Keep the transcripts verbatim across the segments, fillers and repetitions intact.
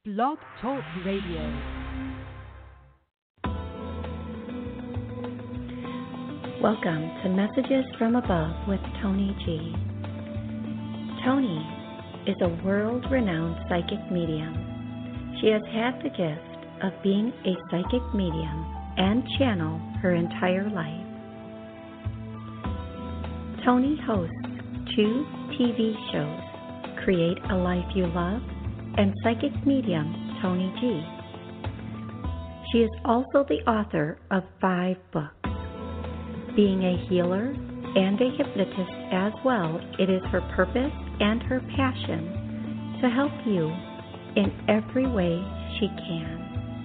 Blog Talk Radio. Welcome to Messages from Above with Tony G. Tony is a world-renowned psychic medium. She has had the gift of being a psychic medium and channel her entire life. Tony hosts two T V shows, Create a Life You Love and Psychic Medium Tony G. She is also the author of five books. Being a healer and a hypnotist as well, it is her purpose and her passion to help you in every way she can.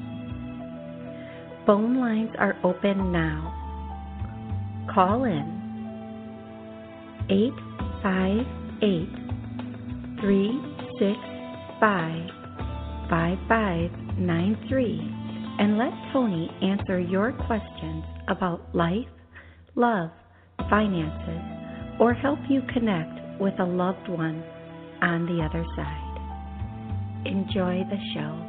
Phone lines are open now. Call in eight five eight, three six five, five five nine three and let Tony answer your questions about life, love, finances, or help you connect with a loved one on the other side. Enjoy the show.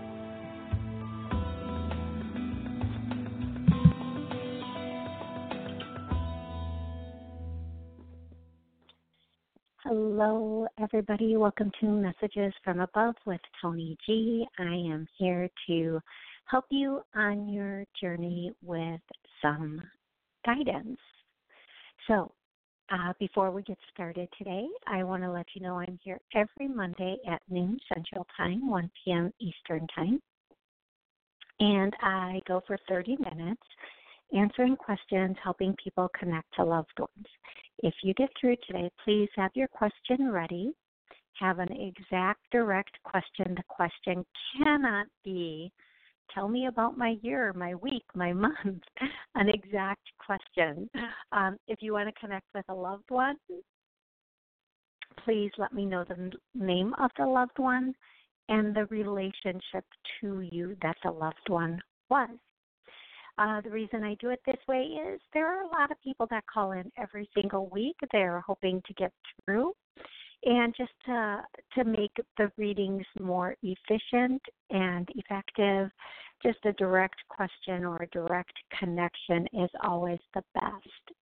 Hello, everybody. Welcome to Messages from Above with Tony G. I am here to help you on your journey with some guidance. So, uh, before we get started today, I want to let you know I'm here every Monday at noon Central Time, one p.m. Eastern Time. And I go for thirty minutes answering questions, helping people connect to loved ones. If you get through today, please have your question ready. Have an exact, direct question. The question cannot be, tell me about my year, my week, my month, an exact question. Um, if you want to connect with a loved one, please let me know the n- name of the loved one and the relationship to you that the loved one was. Uh, the reason I do it this way is there are a lot of people that call in every single week. They're hoping to get through. And just to, to make the readings more efficient and effective, just a direct question or a direct connection is always the best.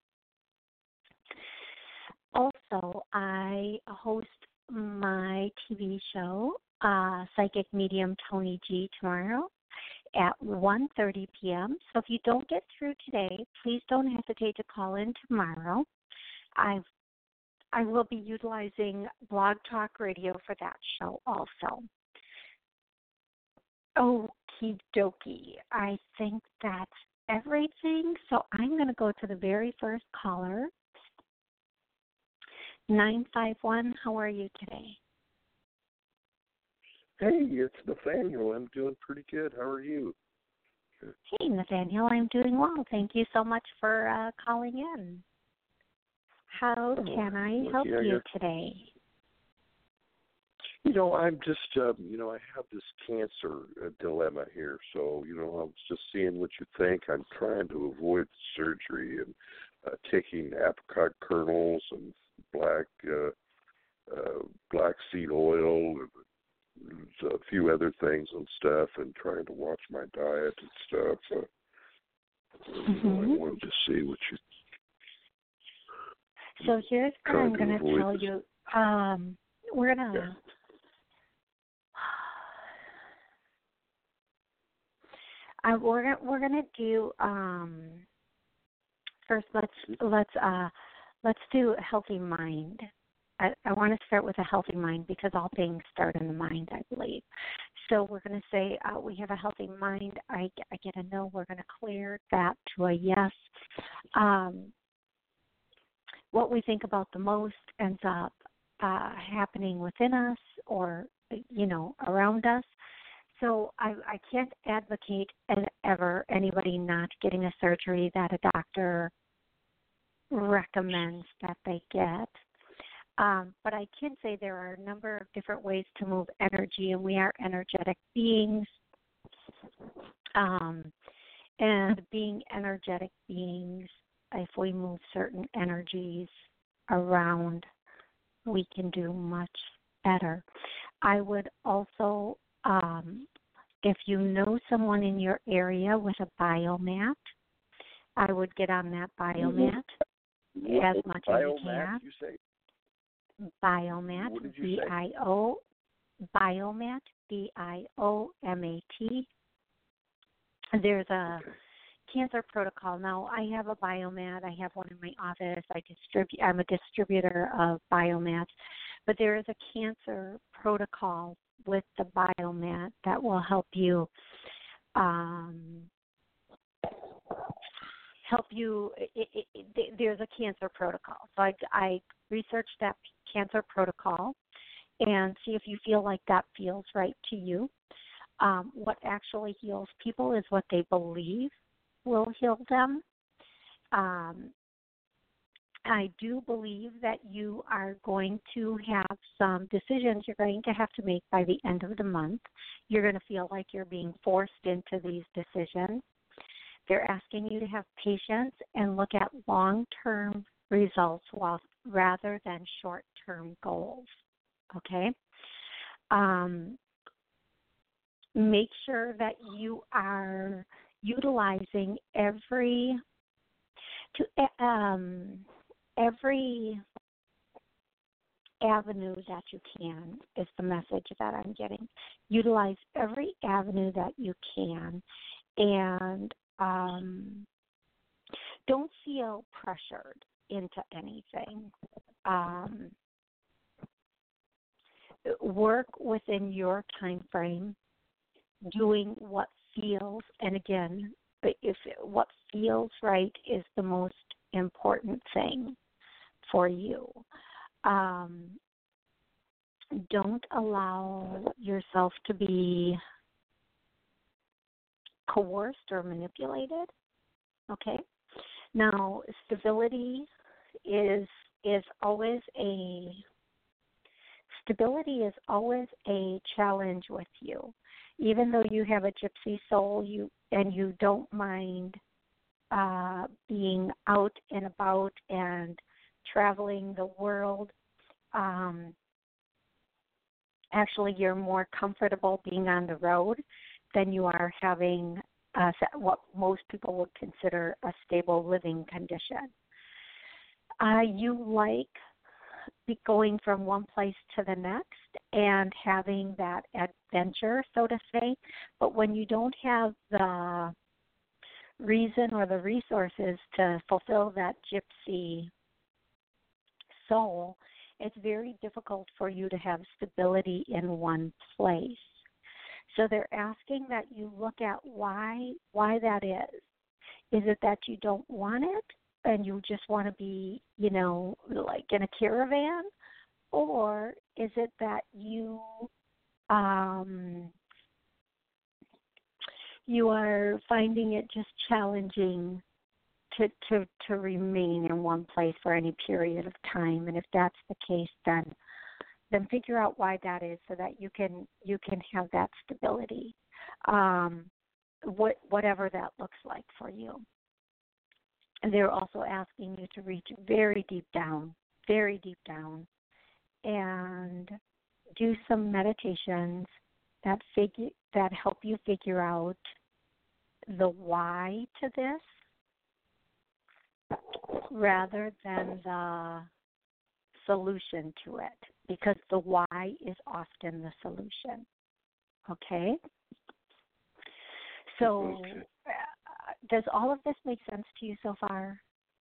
Also, I host my T V show, uh, Psychic Medium Tony G, tomorrow at one thirty p.m. So if you don't get through today, please don't hesitate to call in tomorrow. I've I will be utilizing Blog Talk Radio for that show also. Okie dokie. I think that's everything. So I'm going to go to the very first caller. nine five one, how are you today? Hey, it's Nathaniel. I'm doing pretty good. How are you? Hey, Nathaniel, I'm doing well. Thank you so much for uh, calling in. How can I help yeah, you yeah. today? You know, I'm just, um, you know, I have this cancer uh, dilemma here. So, you know, I was just seeing what you think. I'm trying to avoid surgery and uh, taking apricot kernels and black uh, uh, black seed oil and a few other things and stuff, and trying to watch my diet and stuff. Uh, Mm-hmm. you know, I wanted to see what you. So here's what I'm going to tell this. you. Um, we're going to. Yeah. Uh, we're gonna, we're gonna do um, first. Let's let's uh, let's do a healthy mind. I, I want to start with a healthy mind because all things start in the mind, I believe. So we're going to say uh, we have a healthy mind. I, I get a no. We're going to clear that to a yes. Um, what we think about the most ends up uh, happening within us or, you know, around us. So I, I can't advocate and ever anybody not getting a surgery that a doctor recommends that they get. Um, but I can say there are a number of different ways to move energy, and we are energetic beings. Um, and being energetic beings, if we move certain energies around, we can do much better. I would also Um, if you know someone in your area with a biomat, I would get on that biomat What, as much as you biomat, can. you say? Biomat, What did you B say? I O, biomat, B I O M A T. There's a Okay. cancer protocol. Now, I have a biomat. I have one in my office. I distribute. I'm a distributor of biomats, but there is a cancer protocol with the biomat that will help you um, help you. It, it, it, there's a cancer protocol. So I, I researched that cancer protocol and see if you feel like that feels right to you. Um, what actually heals people is what they believe will heal them. Um, I do believe that you are going to have some decisions you're going to have to make by the end of the month. You're going to feel like you're being forced into these decisions. They're asking you to have patience and look at long-term results while, rather than short-term goals. Okay? Um, make sure that you are utilizing every to um, every avenue that you can is the message that I'm getting. Utilize every avenue that you can, and um, don't feel pressured into anything. Um, work within your time frame, doing what feels, and again, if what feels right is the most important thing for you. Um, don't allow yourself to be coerced or manipulated. Okay? Now, stability is is always a stability is always a challenge with you. Even though you have a gypsy soul, you and you don't mind uh, being out and about and traveling the world. Um, actually, you're more comfortable being on the road than you are having uh, what most people would consider a stable living condition. Uh, you like be going from one place to the next and having that adventure, so to say. But when you don't have the reason or the resources to fulfill that gypsy soul, it's very difficult for you to have stability in one place. So they're asking that you look at why why that is. Is it that you don't want it and you just want to be, you know, like in a caravan? Or is it that you um, you are finding it just challenging to, to, to remain in one place for any period of time? And if that's the case, then then figure out why that is so that you can you can have that stability, um, what, whatever that looks like for you. And they're also asking you to reach very deep down, very deep down, and do some meditations that figure that help you figure out the why to this rather than the solution to it, because the why is often the solution. Okay? So Okay. uh, does all of this make sense to you so far?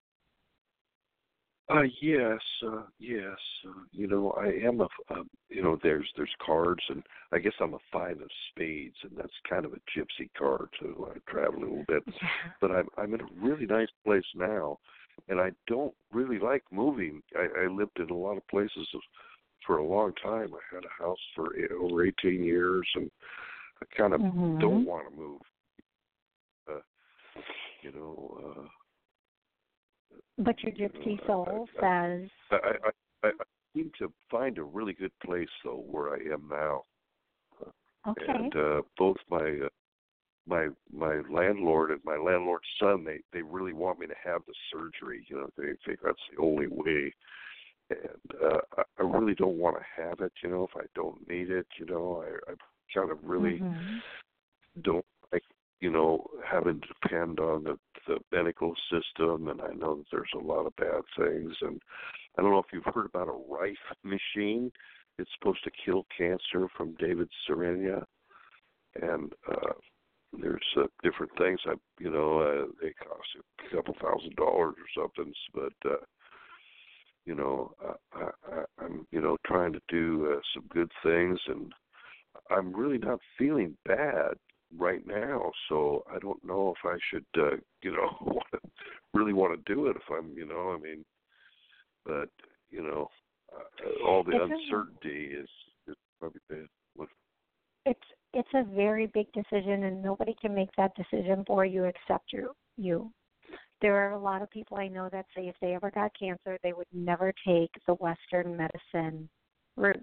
Uh, yes, uh, yes. Uh, you know, I am a, uh, you know, there's there's cards, and I guess I'm a five of spades, and that's kind of a gypsy card, so I travel a little bit. But I'm I'm in a really nice place now, and I don't really like moving. I, I lived in a lot of places for a long time. I had a house for over eighteen years, and I kind of mm-hmm. don't want to move. Uh, you know. Uh, But your gypsy soul I, says... I, I, I, I seem to find a really good place, though, where I am now. Okay. And uh, both my uh, my my landlord and my landlord's son, they, they really want me to have the surgery. You know, they think that's the only way. and uh, I, I really don't want to have it. You know, if I don't need it, you know, I, I kind of really mm-hmm. don't like, you know, having to depend on the, the medical system. And I know that there's a lot of bad things. And I don't know if you've heard about a Rife machine. It's supposed to kill cancer from David Serenia. And uh, there's uh, different things. I, you know, uh, they cost a couple thousand dollars or something. But, uh, you know, I, I, I'm, you know, trying to do uh, some good things. And I'm really not feeling bad right now, so I don't know if I should, uh, you know, want to, really want to do it. If I'm, you know, I mean, but you know, uh, all the it's uncertainty a, is is probably bad. What? It's it's a very big decision, and nobody can make that decision for you except you. You. There are a lot of people I know that say if they ever got cancer, they would never take the Western medicine route.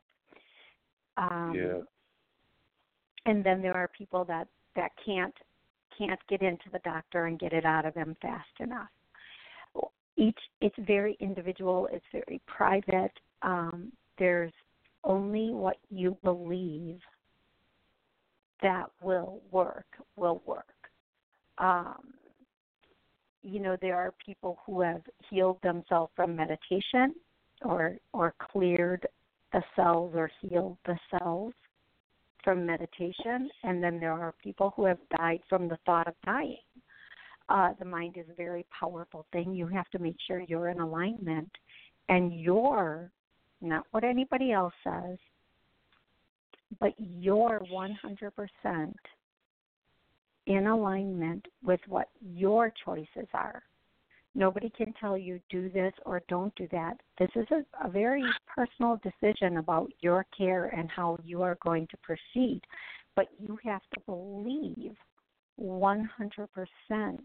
Um, yeah. And then there are people that, that can't can't get into the doctor and get it out of them fast enough. Each it's very individual. It's very private. Um, there's only what you believe that will work will work. Um, you know, there are people who have healed themselves from meditation, or or cleared the cells or healed the cells from meditation, and then there are people who have died from the thought of dying. Uh, the mind is a very powerful thing. You have to make sure you're in alignment, and you're, not what anybody else says, but you're one hundred percent in alignment with what your choices are. Nobody can tell you do this or don't do that. This is a, a very personal decision about your care and how you are going to proceed. But you have to believe one hundred percent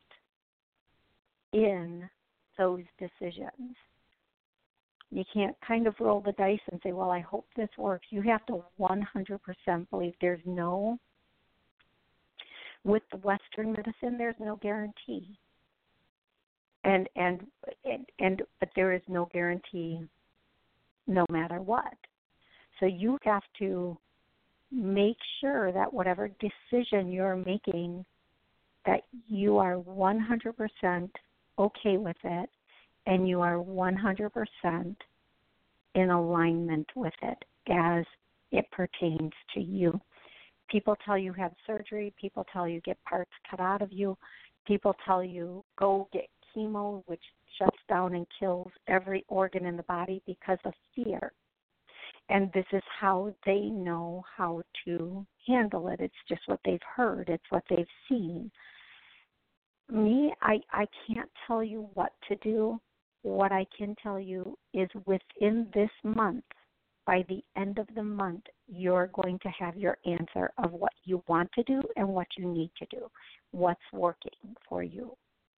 in those decisions. You can't kind of roll the dice and say, well, I hope this works. You have to one hundred percent believe. There's no, with the Western medicine, there's no guarantee. And, and and and but there is no guarantee no matter what. So you have to make sure that whatever decision you're making, that you are one hundred percent okay with it, and you are one hundred percent in alignment with it as it pertains to you. People tell you have surgery. People tell you get parts cut out of you. People tell you go get chemo, which shuts down and kills every organ in the body because of fear. And this is how they know how to handle it. It's just what they've heard. It's what they've seen. Me, I, I can't tell you what to do. What I can tell you is within this month, by the end of the month, you're going to have your answer of what you want to do and what you need to do, what's working for you.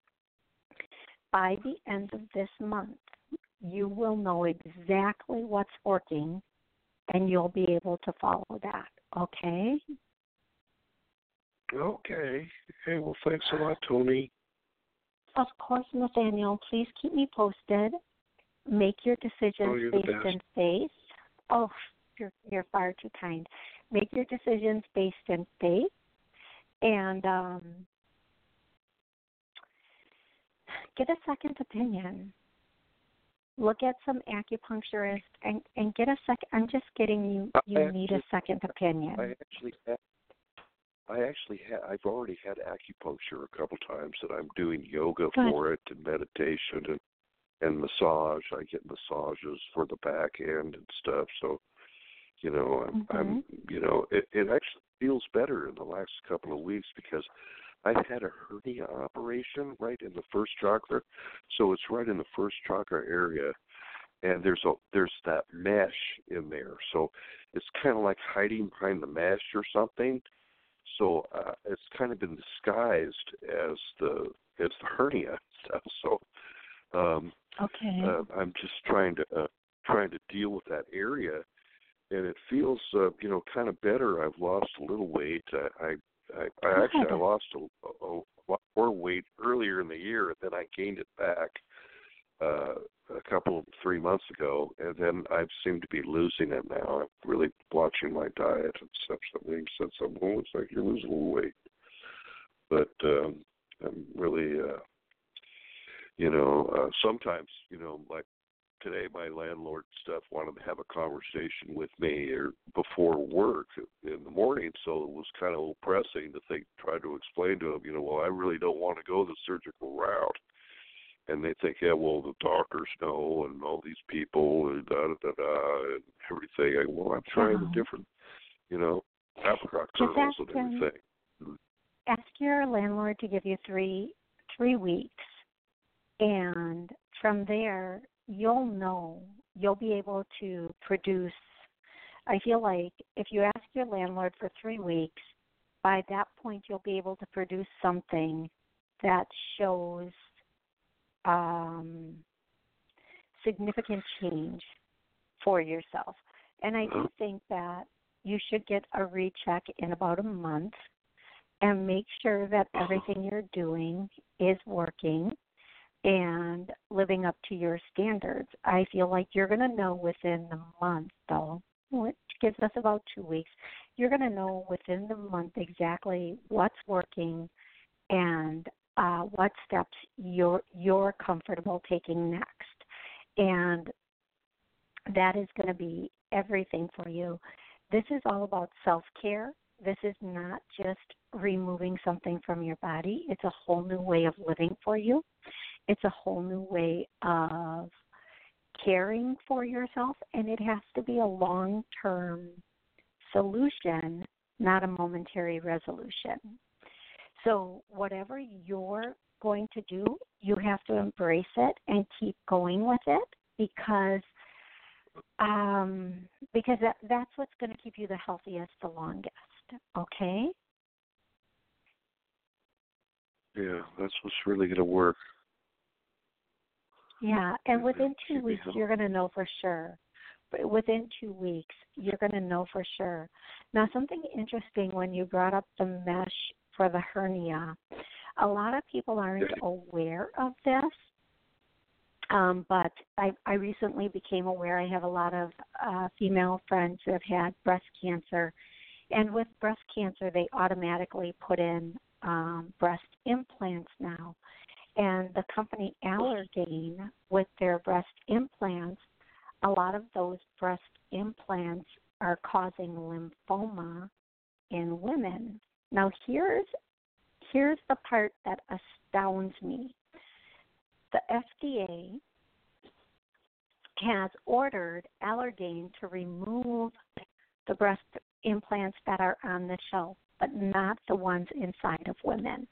By the end of this month, you will know exactly what's working, and you'll be able to follow that, okay? Okay. Hey, well, thanks a lot, Tony. Of course, Nathaniel. Please keep me posted. Make your decisions oh, you're based the best. in faith. Oh, you're, you're far too kind. Make your decisions based in faith, and um, get a second opinion. Look at some acupuncturists and, and get a second. I'm just kidding you. You I need actually, a second opinion. I actually have. I actually have. I've already had acupuncture a couple times, and I'm doing yoga Good. for it and meditation and and massage. I get massages for the back end and stuff. So, you know, I'm, mm-hmm. I'm you know, it, it actually feels better in the last couple of weeks because I had a hernia operation right in the first chakra, so it's right in the first chakra area, and there's a there's that mesh in there, so it's kind of like hiding behind the mesh or something. So uh, it's kind of been disguised as the as the hernia stuff. So um, okay, uh, I'm just trying to uh, trying to deal with that area, and it feels uh, you know kind of better. I've lost a little weight. I. I I, I actually I lost a, a, a lot more weight earlier in the year, and then I gained it back uh, a couple, three months ago, and then I seem to be losing it now. I'm really watching my diet and stuff. Something said something, oh, it's like you're losing a little weight. But um, I'm really, uh, you know, uh, sometimes, you know, like today my landlord stuff wanted to have a conversation with me or before work in the morning, so it was kind of a little pressing to think, try to explain to him, you know, well, I really don't want to go the surgical route. And they think, yeah, well, the doctors know and all these people and da-da-da-da and everything. I go, well, I'm trying uh-huh. the different, you know, apricot Just kernels ask, and everything. um, ask your landlord to give you three three weeks, and from there, you'll know, you'll be able to produce. I feel like if you ask your landlord for three weeks, by that point, you'll be able to produce something that shows um, significant change for yourself. And I do think that you should get a recheck in about a month and make sure that everything you're doing is working and living up to your standards. I feel like you're going to know within the month, though, which gives us about two weeks, you're going to know within the month exactly what's working and uh, what steps you're you're comfortable taking next. And that is going to be everything for you. This is all about self-care. This is not just removing something from your body. It's a whole new way of living for you. It's a whole new way of caring for yourself, and it has to be a long-term solution, not a momentary resolution. So whatever you're going to do, you have to embrace it and keep going with it because um, because that, that's what's going to keep you the healthiest the longest, okay? Yeah, that's what's really going to work. Yeah, and within two weeks, you're going to know for sure. But within two weeks, you're going to know for sure. Now, something interesting when you brought up the mesh for the hernia, a lot of people aren't aware of this, um, but I, I recently became aware. I have a lot of uh, female friends who have had breast cancer, and with breast cancer, they automatically put in um, breast implants now. And the company Allergan, with their breast implants, a lot of those breast implants are causing lymphoma in women. Now, here's here's the part that astounds me. The F D A has ordered Allergan to remove the breast implants that are on the shelf, but not the ones inside of women.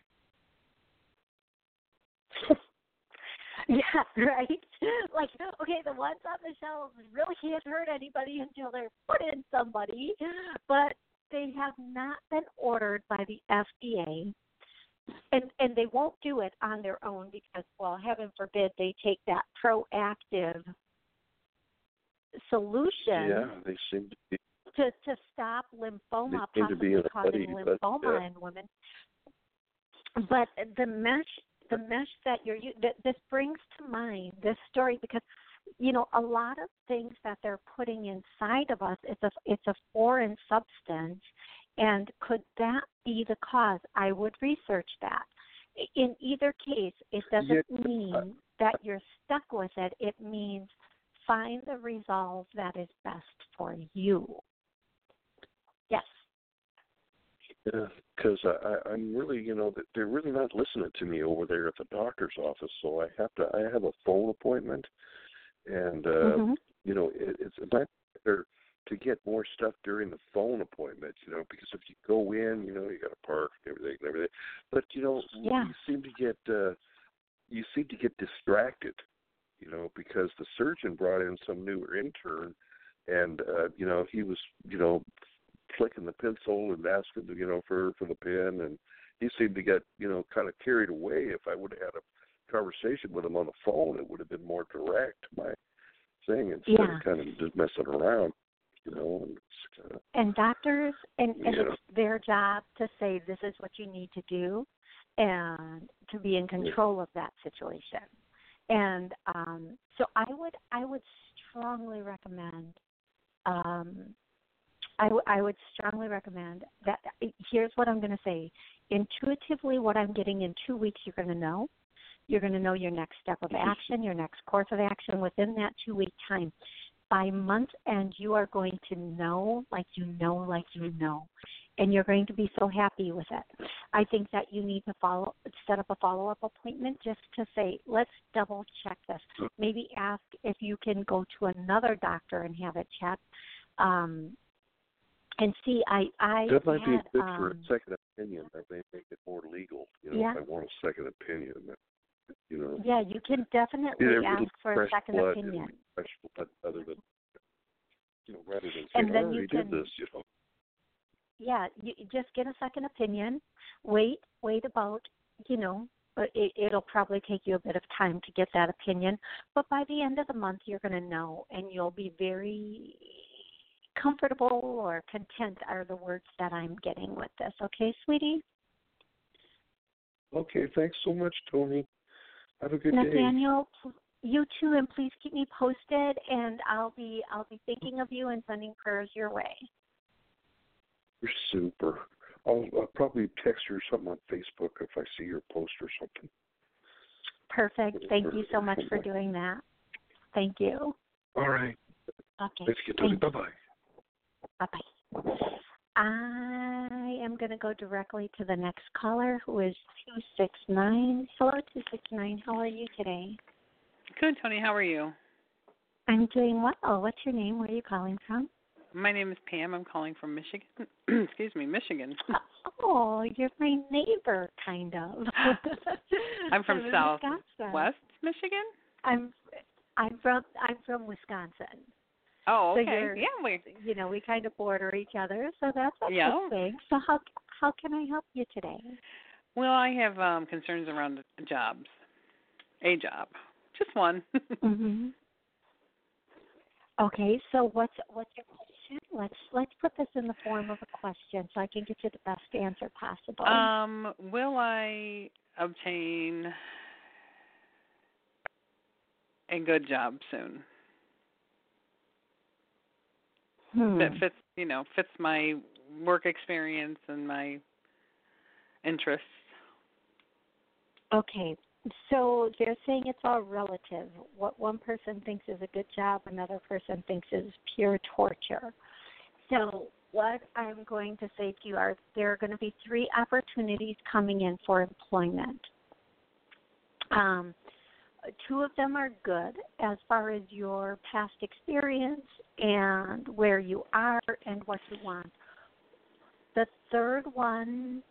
Yeah, right? Like, okay, the ones on the shelves really can't hurt anybody until they're put in somebody, but they have not been ordered by the F D A, and, and they won't do it on their own because, well, heaven forbid they take that proactive solution yeah, they seem to be, to, to stop lymphoma, they seem to be possibly in a causing study, but, lymphoma yeah. in women. But the mesh The mesh that you're using, this brings to mind this story because, you know, a lot of things that they're putting inside of us, it's a, it's a foreign substance, and could that be the cause? I would research that. In either case, it doesn't Yeah. mean that you're stuck with it. It means find the resolve that is best for you. Yes. Yeah, because I, I'm really, you know, they're really not listening to me over there at the doctor's office. So I have to, I have a phone appointment, and uh, Mm-hmm. you know, it, it's much better to get more stuff during the phone appointment. You know, because if you go in, you know, you got to park and everything and everything. But you know, Yeah. you seem to get, uh, you seem to get distracted. You know, because the surgeon brought in some newer intern, and uh, you know, he was, you know, flicking the pencil and asking, you know, for for the pen, and he seemed to get, you know, kind of carried away. If I would have had a conversation with him on the phone, it would have been more direct, my thing, instead Yeah. of kind of just messing around, you know. And, it's kind of, and doctors, and, and yeah. it's their job to say this is what you need to do and to be in control of that situation. And um, so I would I would strongly recommend um, I, w- I would strongly recommend that. Here's what I'm going to say. Intuitively, what I'm getting in two weeks, you're going to know. You're going to know your next step of action, your next course of action within that two-week time. By month end, you are going to know like you know like you know, and you're going to be so happy with it. I think that you need to follow, set up a follow-up appointment just to say, let's double-check this. Maybe ask if you can go to another doctor and have it checked. Um, and see, I, I that might had, be a good um, for a second opinion. That may make it more legal. You know, yeah. if I want a second opinion, you know. Yeah, you can definitely Either ask for a fresh second blood opinion. and fresh blood, other than, you know, rather than And saying, then I already you can, did this, you know. Yeah, you you just get a second opinion. Wait, wait about, you know, but it, it'll probably take you a bit of time to get that opinion. But by the end of the month, you're going to know, and you'll be very comfortable or content are the words that I'm getting with this. Okay, sweetie? Okay, thanks so much, Tony. Have a good day. Nathaniel, you too, and please keep me posted, and I'll be I'll be thinking of you and sending prayers your way. You're super. I'll, I'll probably text you or something on Facebook if I see your post or something. Perfect. Thank you so much for doing that. Thank you. All right. Okay. Let's get to it. Bye-bye. Bye-bye. I am going to go directly to the next caller, who is two six nine. Hello, two six nine. How are you today? Good, Tony. How are you? I'm doing well. What's your name? Where are you calling from? My name is Pam. I'm calling from Michigan. Excuse me, Michigan. Oh, you're my neighbor, kind of. I'm from I'm Southwest Michigan. I'm I'm from I'm from Wisconsin. Oh, okay. So yeah, we. You know, we kind of border each other, so that's a yeah. good thing. So how how can I help you today? Well, I have um, concerns around jobs. A job, just one. Mhm. Okay, so what's what's your question? Let's let's put this in the form of a question so I can get you the best answer possible. Um, will I obtain a good job soon? Hmm. That fits, you know, fits my work experience and my interests. Okay, so they're saying it's all relative. What one person thinks is a good job, another person thinks is pure torture. So what I'm going to say to you are there are going to be three opportunities coming in for employment. Um, two of them are good as far as your past experience and where you are and what you want. The third one,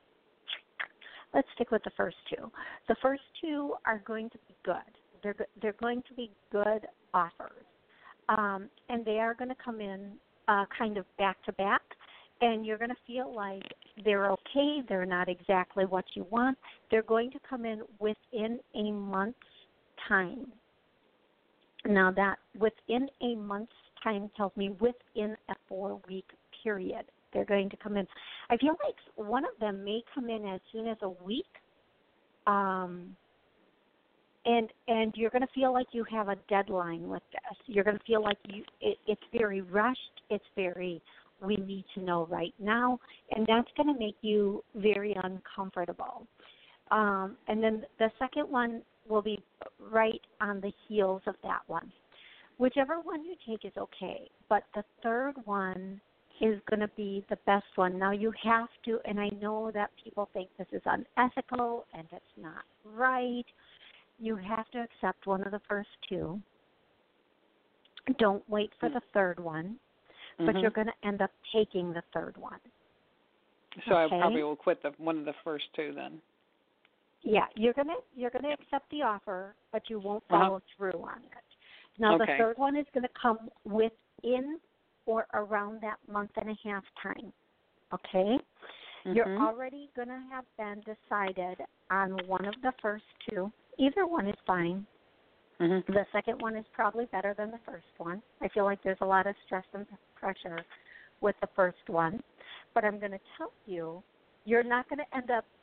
let's stick with the first two. The first two are going to be good. They're they're going to be good offers, um, and they are going to come in uh, kind of back to back, and you're going to feel like they're okay. They're not exactly what you want. They're going to come in within a month's time. Now that within a month's time tells me within a four-week period. They're going to come in. I feel like one of them may come in as soon as a week, um, and and you're going to feel like you have a deadline with this. You're going to feel like you it, it's very rushed. It's very we need to know right now, and that's going to make you very uncomfortable. Um, and then the second one will be right on the heels of that one. Whichever one you take is okay, but the third one is going to be the best one. Now you have to, and I know that people think this is unethical and it's not right. You have to accept one of the first two. Don't wait for the third one, but mm-hmm. you're going to end up taking the third one. So okay? I probably will quit the one of the first two then. Yeah, you're gonna you're gonna accept the offer, but you won't follow uh-huh. through on it. Now okay. the third one is going to come within or around that month and a half time, okay? Mm-hmm. You're already going to have been decided on one of the first two. Either one is fine. Mm-hmm. The second one is probably better than the first one. I feel like there's a lot of stress and pressure with the first one. But I'm going to tell you, you're not going to end up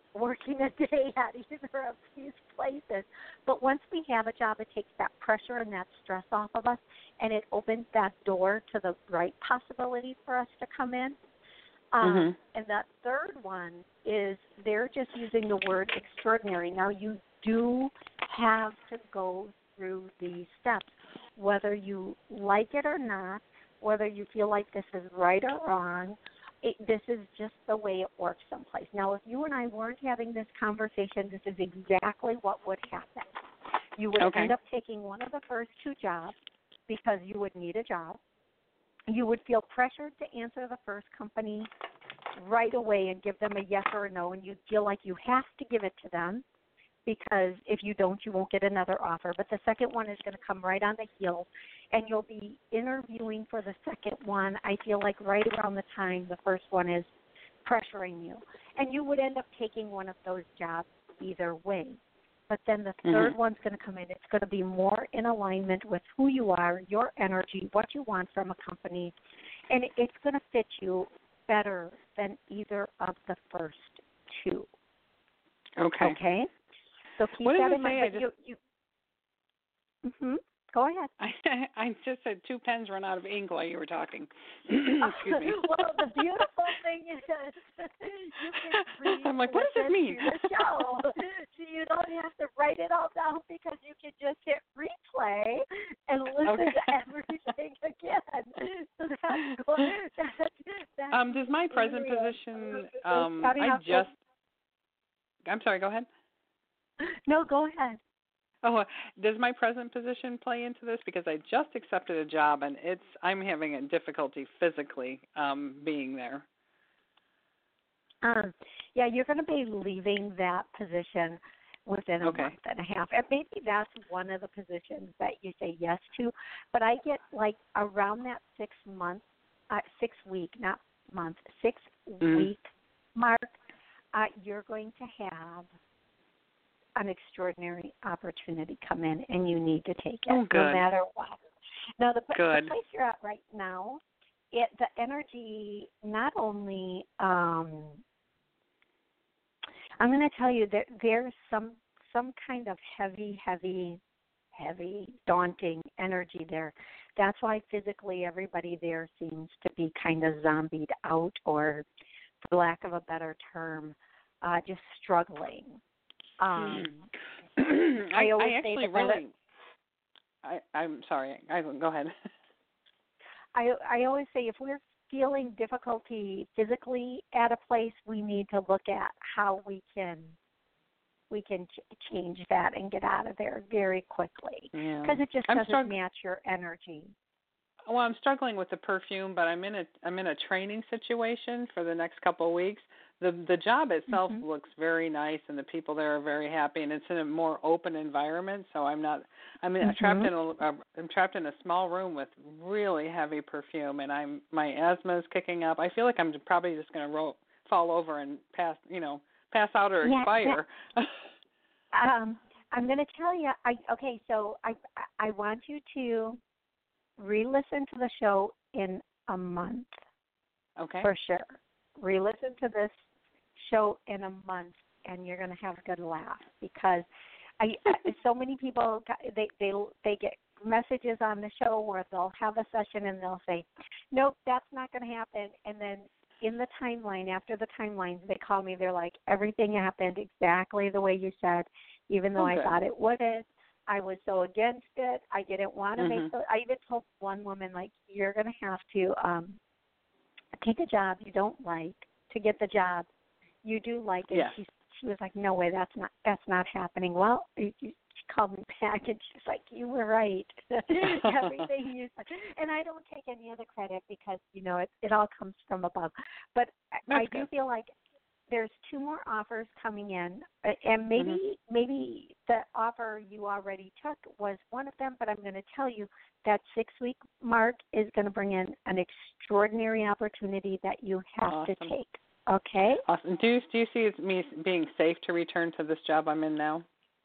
working a day at either of these places. But once we have a job, it takes that pressure and that stress off of us, and it opens that door to the right possibility for us to come in. Um, mm-hmm. And that third one is they're just using the word extraordinary. Now, you do have to go through these steps, whether you like it or not, whether you feel like this is right or wrong. It, this is just the way it works someplace. Now, if you and I weren't having this conversation, this is exactly what would happen. You would okay. end up taking one of the first two jobs because you would need a job. You would feel pressured to answer the first company right away and give them a yes or a no, and you'd feel like you have to give it to them because if you don't, you won't get another offer. But the second one is going to come right on the heels, and you'll be interviewing for the second one, I feel like right around the time the first one is pressuring you. And you would end up taking one of those jobs either way. But then the third mm-hmm. one's going to come in. It's going to be more in alignment with who you are, your energy, what you want from a company, and it's going to fit you better than either of the first two. Okay. Okay? So keep what that did in it mind. say? But I you, you, mm-hmm. Go ahead. I, I just said two pens run out of ink while you were talking. Excuse me. Well, the beautiful thing is you can read I'm like, what does this mean? the show. So you don't have to write it all down because you can just hit replay and listen okay. to everything again. So that's, that, that's um, does my present real. position, um, Starting I off just, with, I'm sorry, go ahead. No, go ahead. Oh, does my present position play into this? Because I just accepted a job, and it's I'm having a difficulty physically um, being there. Um, yeah, you're going to be leaving that position within a okay. month and a half. And maybe that's one of the positions that you say yes to. But I get like around that six month, uh, six week, not month, six mm-hmm. week mark, uh, you're going to have an extraordinary opportunity come in, and you need to take it oh, good. no matter what. Now, the, good. the place you're at right now, it the energy not only um, I'm going to tell you that there's some some kind of heavy, heavy, heavy, daunting energy there. That's why physically everybody there seems to be kind of zombied out, or, for lack of a better term, uh, just struggling. Um, I, I, always I actually say really. I, I'm sorry. I go ahead. I I always say if we're feeling difficulty physically at a place, we need to look at how we can we can ch- change that and get out of there very quickly because yeah. it just I'm doesn't strugg- match your energy. Well, I'm struggling with the perfume, but I'm in a I'm in a training situation for the next couple of weeks. The the job itself Mm-hmm. looks very nice, and the people there are very happy, and it's in a more open environment. So I'm not I'm in, Mm-hmm. trapped in a uh, I'm trapped in a small room with really heavy perfume, and I'm my asthma is kicking up. I feel like I'm probably just going to roll fall over and pass you know pass out or yeah, expire. Yeah. um, I'm going to tell you. I okay. So I I want you to re-listen to the show in a month. Okay. For sure. Re-listen to this show in a month, and you're going to have a good laugh because I, I so many people they they they get messages on the show where they'll have a session and they'll say, "Nope, that's not going to happen," and then in the timeline, after the timelines, they call me. They're like, "Everything happened exactly the way you said, even though okay. I thought it wouldn't. I was so against it. I didn't want to mm-hmm. make. The, I even told one woman like, you're going to have to." Um, take a job you don't like to get the job you do like. And yes. she she was like, no way, that's not that's not happening. Well, she called me back and she's like, you were right. Everything you said. And I don't take any of the credit because, you know, it, it all comes from above. But That's I good. do feel like there's two more offers coming in, and maybe mm-hmm. maybe the offer you already took was one of them, but I'm going to tell you that six-week mark is going to bring in an extraordinary opportunity that you have awesome. to take, okay? Awesome. Do you, do you see it me being safe to return to this job I'm in now?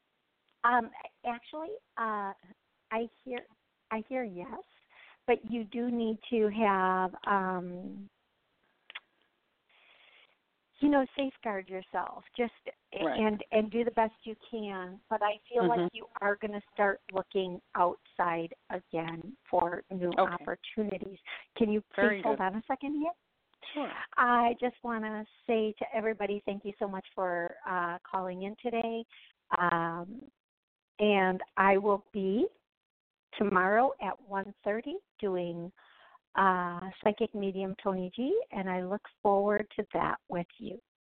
Um, actually, uh, I hear I hear yes, but you do need to have um, – you know, safeguard yourself. Just right. and and do the best you can. But I feel mm-hmm. like you are going to start looking outside again for new okay. opportunities. Can you please Very hold good. on a second here? Sure. I just want to say to everybody, thank you so much for uh, calling in today. Um, and I will be tomorrow at one thirty doing uh, Psychic Medium Tony G, and I look forward to that with you.